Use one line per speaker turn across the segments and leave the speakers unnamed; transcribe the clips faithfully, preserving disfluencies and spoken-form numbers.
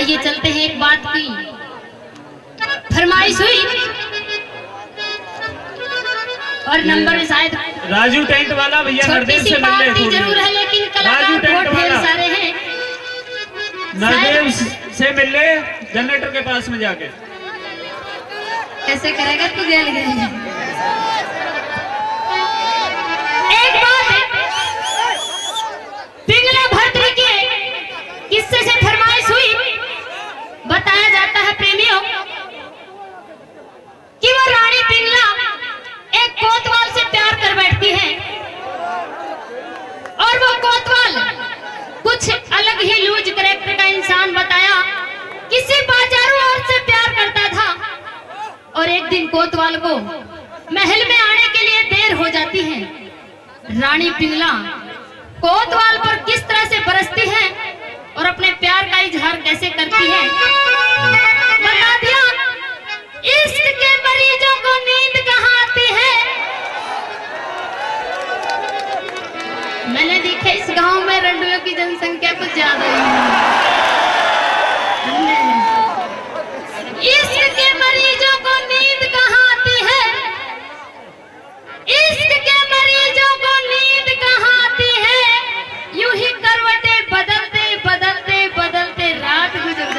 आइए चलते हैं। एक बात की फरमाइश हुई और नंबर शायद
राजू टेंट वाला भैया नरदेव से मिल ले
जरूर है, लेकिन कलाकार बहुत ढेर सारे हैं।
नरदेव से मिल ले जनरेटर के पास में जाके।
कैसे करेगा तू गया गया। एक बात पिंगला भद्र के किस्से से फरमाइश हुई। बताया जाता है प्रेमियों कि वो रानी पिंगला एक कोतवाल से प्यार कर बैठती है और वो कोतवाल कुछ अलग ही लूज कैरेक्टर का इंसान बताया, किसी बाजारू औरत से प्यार करता था। और एक दिन कोतवाल को महल में आने के लिए देर हो जाती है। रानी पिंगला कोतवाल पर किस तरह से बरसती है और अपने प्यार का इजहार कैसे करती है बता दिया। इश्क के मरीजों को नींद कहाँ आती है। मैंने देखा इस गांव में रंडुओं की जनसंख्या कुछ ज्यादा है। इश्क के मरीजों को नींद कहाँ आती है। इश्क के मरीजों को नींद कहाँ आती है। यूं ही करवटें बदलते बदलते बदलते रात गुजर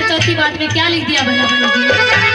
चौथी बात में क्या लिख दिया भैया जी?